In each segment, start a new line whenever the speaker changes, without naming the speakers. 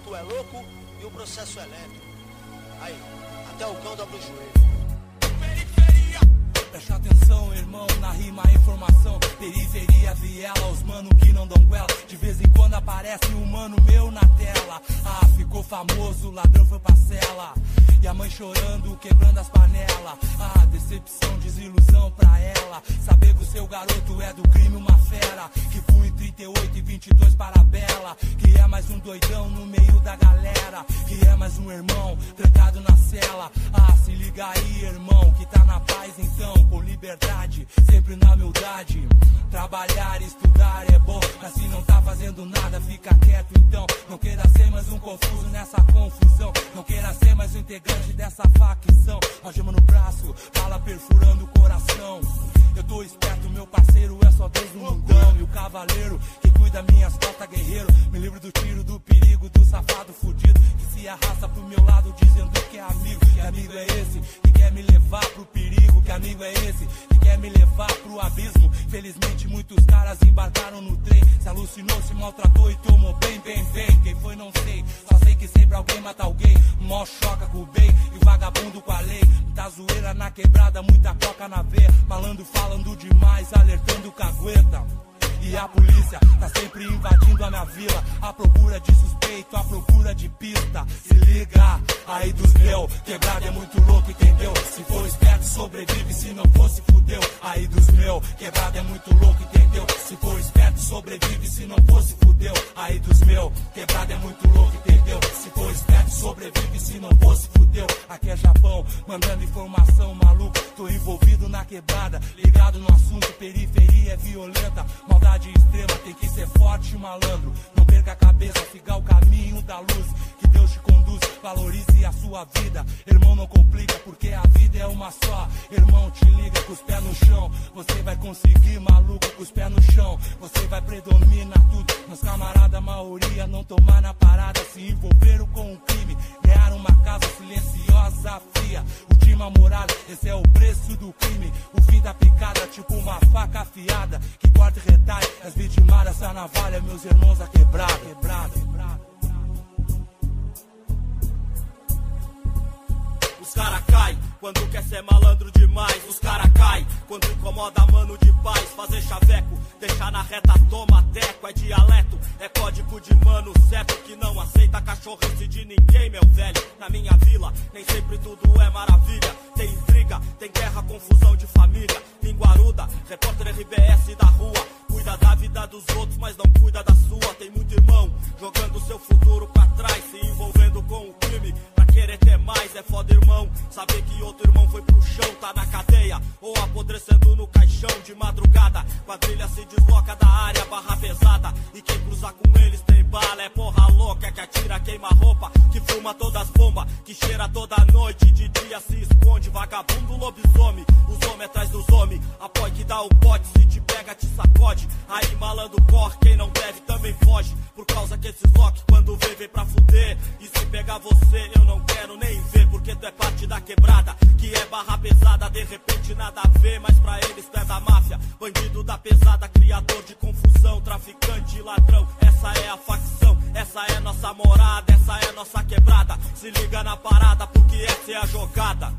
tu é louco e o processo é lento. Aí, até o cão dobra o joelho.
Preste atenção, irmão, na rima a informação. Periferia, viela, os mano que não dão goela. De vez em quando aparece um mano meu na tela. Ah, ficou famoso, o ladrão foi pra cela. E a mãe chorando, quebrando as panelas. Ah, decepção, desilusão pra ela. Saber que o seu garoto é do crime uma fera. Que fui em 38 e 22 para a Bela. Que é mais um doidão no meio da galera. Que é mais um irmão trancado na cela. Ah, se liga aí, irmão, que tá na paz então. Com liberdade, sempre na humildade. Trabalhar e estudar é bom, mas se não tá fazendo nada, fica quieto então. Não queira ser mais um confuso nessa confusão. Não queira ser mais um integrante dessa facção. Algema no braço, bala perfurando o coração. Eu tô esperto, meu parceiro é só Deus no mundão. E o cavaleiro que cuida minhas costas, guerreiro. Me livro do tiro, do perigo, do safado fudido que se arrasta pro meu lado dizendo que é amigo. Que amigo é esse que quer me levar pro perigo? Que amigo é esse que quer me levar pro abismo? Felizmente muitos caras embarcaram no trem. Se alucinou, se maltratou e tomou bem, bem, bem. Quem foi não sei, só sei que sempre alguém mata alguém. Mó choca com o bem e vagabundo com a lei. Muita zoeira na quebrada, muita coca na veia. Malandro falando demais, alertando cagueta. E a polícia tá sempre invadindo a minha vila. À procura de suspeito, à procura de pista. Se liga, aí dos meus. Quebrada é muito louco, entendeu? Se for esperto, sobrevive, se não fosse, fudeu. Aí dos meus. Quebrada é muito louco, entendeu? Se for esperto, sobrevive, se não fosse, fudeu. Aí dos meus. Quebrada é muito louco, entendeu? Se for esperto, sobrevive, se não fosse, fudeu. Aqui é Japão, mandando informação, maluco. Tô envolvido na quebrada, ligado no assunto. Periferia é violenta, maldade extrema, tem que ser forte, malandro. Não perca a cabeça, siga o caminho da luz. Que Deus te conduz, valorize a sua vida. Irmão, não complica, porque a vida é uma só. Irmão, te liga com os pés no chão. Você vai conseguir, maluco, com os pés no chão. Você vai predominar tudo. Meus camaradas, a maioria não tomar na parada. Se envolveram com o crime, ganharam uma casa silenciosa, fria. Última morada, esse é o preço do crime. O fim da picada, tipo uma faca afiada que corta e retalha. As vitimadas, a navalha, meus irmãos, a quebrada, quebrada, quebrada.
Os cara cai quando quer ser malandro demais. Os cara cai quando incomoda mano de paz. Fazer chaveco, deixar na reta, toma teco. É dialeto, é código de mano certo. Que não aceita cachorrice de ninguém, meu velho. Na minha vila, nem sempre tudo é maravilha. Tem intriga, tem guerra, confusão de família. Linguaruda, repórter RBS da rua. Cuida da vida dos outros, mas não cuida da sua. Tem muito irmão jogando seu futuro pra trás, se envolvendo com o crime pra querer ter mais. É foda, irmão, saber que outro irmão foi pro chão, tá na cadeia ou apodrecendo no caixão. De madrugada, quadrilha se desloca da área, barra pesada. E quem cruza com eles tem bala. É porra louca que atira, queima roupa, que fuma todas as bombas, que cheira toda noite. De dia se esconde, vagabundo, lobisomem. Os homens atrás dos homens, apoio que dá o bote. Se te pega, te sacode. Aí malandro corre, quem não deve também foge. Por causa que esses lock quando vem pra fuder. E se pegar você eu não quero nem ver, porque tu é parte da quebrada, que é barra pesada. De repente nada a ver, mas pra eles tu é da máfia. Bandido da pesada, criador de confusão. Traficante, ladrão, essa é a facção. Essa é nossa morada, essa é nossa quebrada. Se liga na parada, porque essa é a jogada.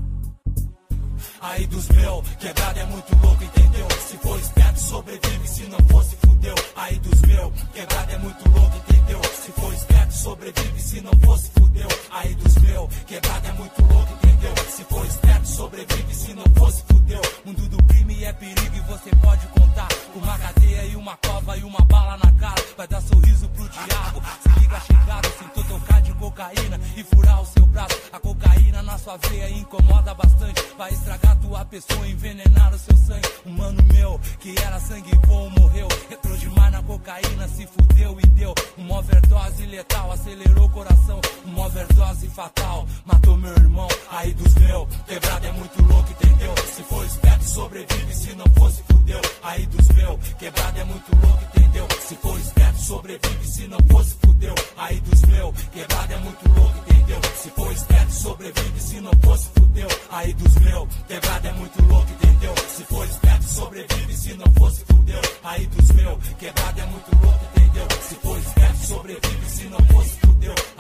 Aí dos meus, quebrada é muito louco, entendeu? Se for esperto, sobrevive, se não fosse, fudeu. Aí dos meus, quebrada é muito louco, entendeu? Se for esperto, sobrevive, se não fosse, fudeu. Aí dos meus, quebrada é muito louco, entendeu? Se for esperto, sobrevive, se não fosse, fudeu. Mundo do crime é perigo e você pode contar com uma cadeia e uma cova e uma bala na cara. Vai dar sorriso pro diabo, se liga chegado, sentou tocar de cocaína e furar o seu braço. A cocaína na sua veia incomoda bastante, vai estragar tua pessoa, envenenar o seu sangue. Um mano meu, que era sangue bom, morreu. Entrou demais na cocaína, se fudeu e deu uma overdose letal, acelerou o coração. Uma overdose fatal, matou meu irmão. Aí dos meus, quebrada é muito louco, entendeu? Se for esperto, sobrevive, se não fosse, fudeu. Aí dos meus, quebrada é muito louco, entendeu? Se for esperto, sobrevive, se não fosse, fudeu. Aí dos meus, quebrada é muito louco, entendeu? Se for esperto, sobrevive, se não fosse, fudeu. Aí dos meus, quebrada é muito louco, entendeu? Se for esperto, sobrevive, se não fosse, fudeu. Aí dos meus, quebrada é muito louco, entendeu? Se for esperto, sobrevive, se não fosse, fudeu.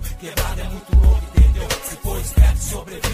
Quebrada é muito louco, entendeu? Se for esperto, sobrevive.